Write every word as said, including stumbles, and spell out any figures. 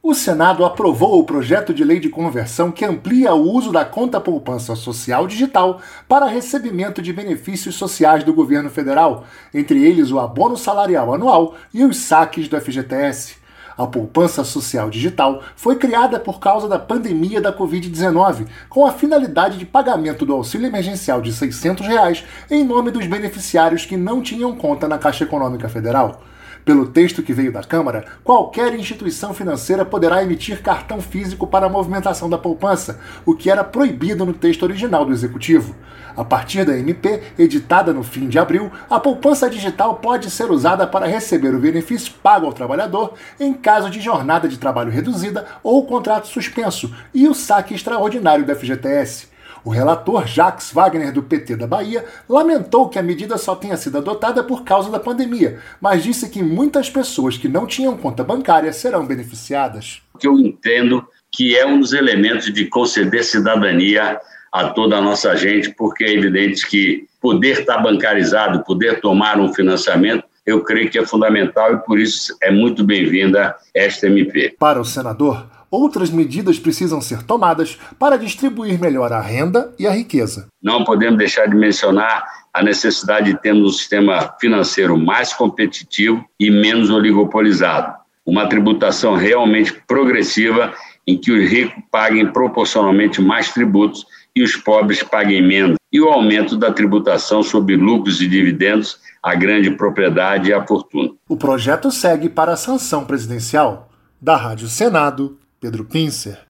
O Senado aprovou o projeto de lei de conversão que amplia o uso da conta poupança social digital para recebimento de benefícios sociais do governo federal, entre eles o abono salarial anual e os saques do F G T S. A poupança social digital foi criada por causa da pandemia da covid dezenove, com a finalidade de pagamento do auxílio emergencial de seiscentos reais em nome dos beneficiários que não tinham conta na Caixa Econômica Federal. Pelo texto que veio da Câmara, qualquer instituição financeira poderá emitir cartão físico para a movimentação da poupança, o que era proibido no texto original do Executivo. A partir da M P, editada no fim de abril, a poupança digital pode ser usada para receber o benefício pago ao trabalhador em caso de jornada de trabalho reduzida ou contrato suspenso e o saque extraordinário do F G T S. O relator Jacques Wagner, do P T da Bahia, lamentou que a medida só tenha sido adotada por causa da pandemia, mas disse que muitas pessoas que não tinham conta bancária serão beneficiadas. O que eu entendo que é um dos elementos de conceder cidadania a toda a nossa gente, porque é evidente que poder estar bancarizado, poder tomar um financiamento, eu creio que é fundamental e por isso é muito bem-vinda esta M P. Para o senador, outras medidas precisam ser tomadas para distribuir melhor a renda e a riqueza. Não podemos deixar de mencionar a necessidade de termos um sistema financeiro mais competitivo e menos oligopolizado. Uma tributação realmente progressiva em que os ricos paguem proporcionalmente mais tributos e os pobres paguem menos. E o aumento da tributação sobre lucros e dividendos, a grande propriedade e a fortuna. O projeto segue para a sanção presidencial. Da Rádio Senado, Pedro Pincer.